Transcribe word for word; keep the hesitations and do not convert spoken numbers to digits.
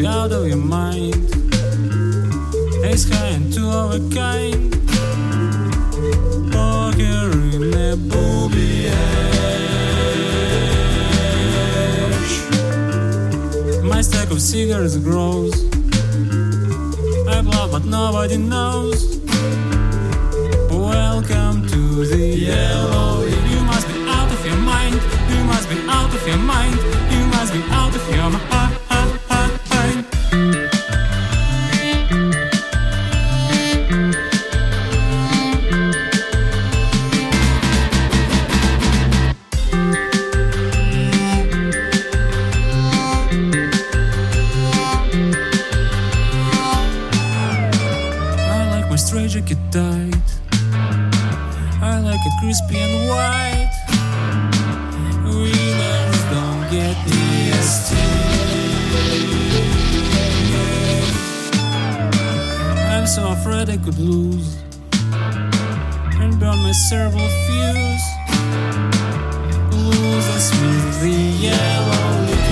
be out of your mind. Ace high and two of a kind. Poker in a booby edge. My stack of cigarettes grows. I blow but nobody knows. Welcome to the yellow. You must be out of your mind. You must be out of your mind. You must be out of your mind. I like my straight jacket tight. I like it crispy and white. Winners don't get T S T. I'm so afraid I could lose and burn my cerebral fuse. Lose us with the yellow.